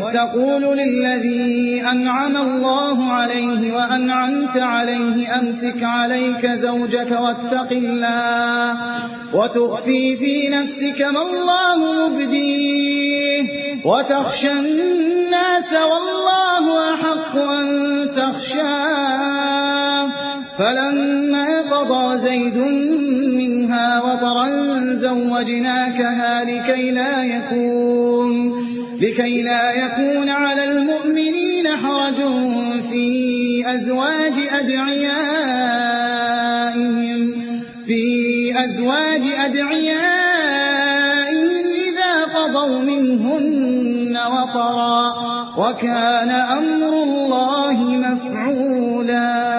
تقول للذي أنعم الله عليه وأنعمت عليه أمسك عليك زوجك واتق الله وتخفي في نفسك ما الله مبديه وتخشى الناس والله أحق أن تخشاه فلما قضى زيد منها وطرا زوجناكها لكي لا يكون على المؤمنين حرج في أزواج أدعيائهم إذا قضوا منهن وطرا وكان أمر الله مفعولا.